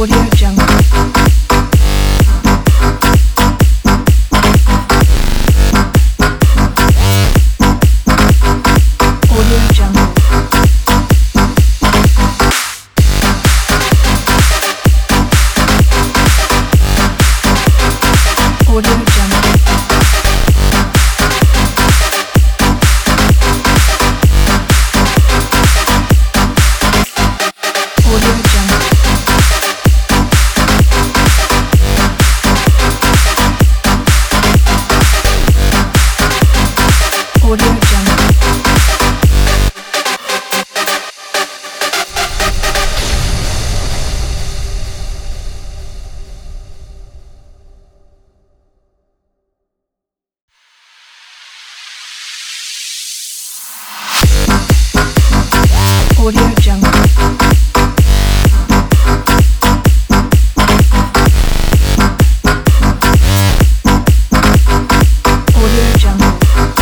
Audio Jungle. Audio Jungle. Audio Jungle. Audio Jungle. Audio Jungle. Audio Jungle. Audio Jungle.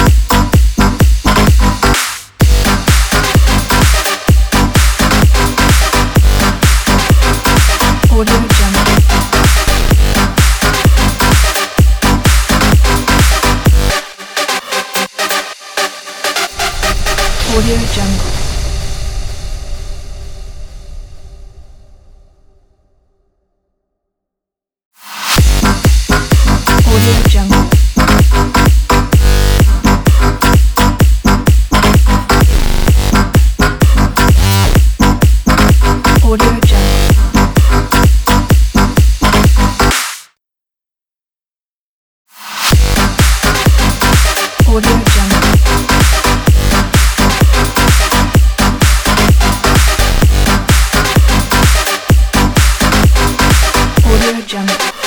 Audio Jungle. Audio Jungle. Audio Jungle. Audio Jungle. Audio Jungle. Audio Jungle.